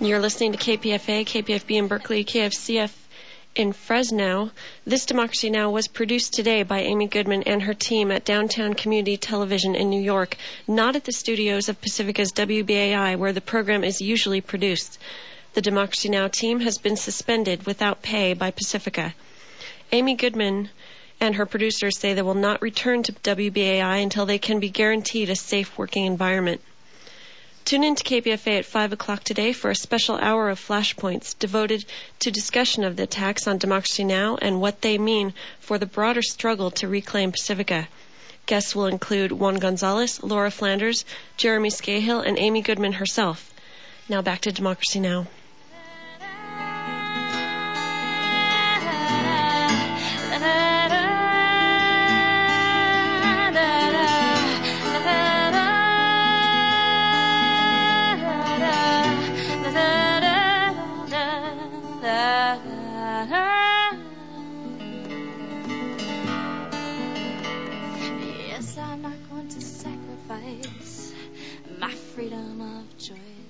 You're listening to KPFA, KPFB in Berkeley, KFCF in Fresno. This Democracy Now! Was produced today by Amy Goodman and her team at Downtown Community Television in New York, not at the studios of Pacifica's WBAI, where the program is usually produced. The Democracy Now! Team has been suspended without pay by Pacifica. Amy Goodman and her producers say they will not return to WBAI until they can be guaranteed a safe working environment. Tune in to KPFA at 5 o'clock today for a special hour of flashpoints devoted to discussion of the attacks on Democracy Now! And what they mean for the broader struggle to reclaim Pacifica. Guests will include Juan Gonzalez, Laura Flanders, Jeremy Scahill, and Amy Goodman herself. Now back to Democracy Now! Yes, I'm not going to sacrifice my freedom of choice.